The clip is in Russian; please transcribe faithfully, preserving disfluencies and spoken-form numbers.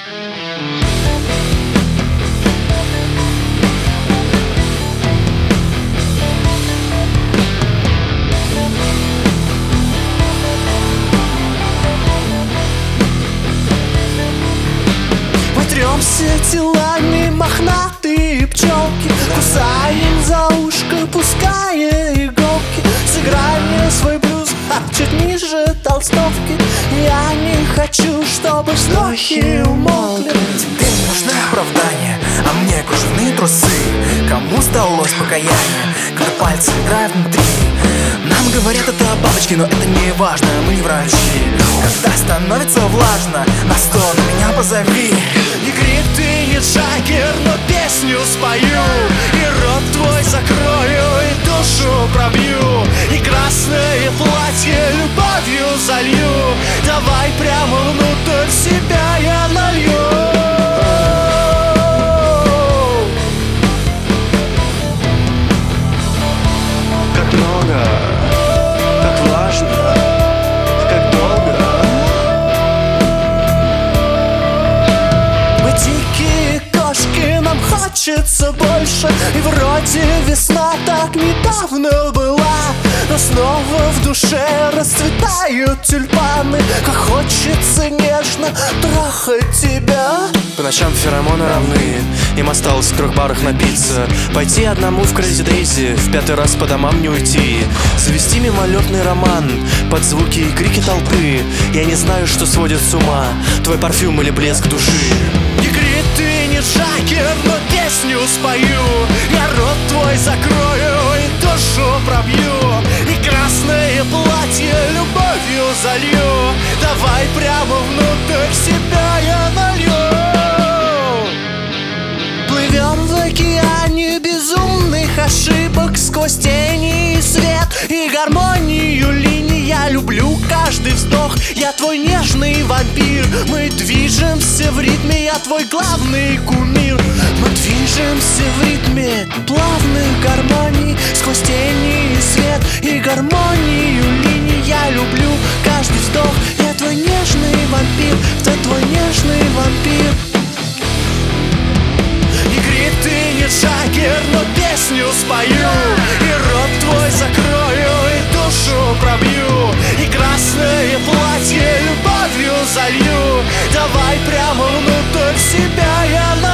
Трёмся телами мохнатые пчелки, кусаем за ушко, пуская иголки. Сыграй мне свой блюз, а чуть ниже толстовки. Я не хочу, чтобы вздохи умолкли. Тебе нужны оправдания, а мне кружевные трусы. Кому сдалось покаяние, когда пальцы играют внутри? Нам говорят, это бабочки, но это не важно, мы не врачи. Когда становится влажно, на стол меня позови. Не крик, ты не Джаггер, но песню спою. И рот твой закрою, и душу пробью. И красное платье любовью залью. Давай прямо внутрь себя я налью. Как много, как влажно, как долго. Мы дикие кошки, нам хочется больше. И вроде весна так недавно была, но снова в душе расцветают тюльпаны. Как хочется нежно трахать тебя. По ночам феромоны равны, им осталось в трех барах напиться. Пойти одному в Crazy Daisy, в пятый раз по домам не уйти. Завести мимолетный роман под звуки и крики толпы. Я не знаю, что сводит с ума, твой парфюм или блеск души. Не крик, ты не Джаггер, но песню спою. Я рот твой закрою и душу пробью. И красное платье любовью залью. Давай прямо внутрь себя я налью. Плывем в океане безумных ошибок, сквозь тени и свет и гармонию линий. Я люблю каждый вздох, я твой нежный вампир. Мы движемся в ритме, я твой главный кумир. Мы движемся в ритме плавных гармоний, сквозь тени и свет и гармонию линий. Я люблю каждый вздох, я твой нежный вампир, ты твой нежный вампир. Не крик, ты не Джаггер, но песню спою. И рот твой закрою, и душу пробью. И красное платье любовью залью. Давай прямо внутрь себя я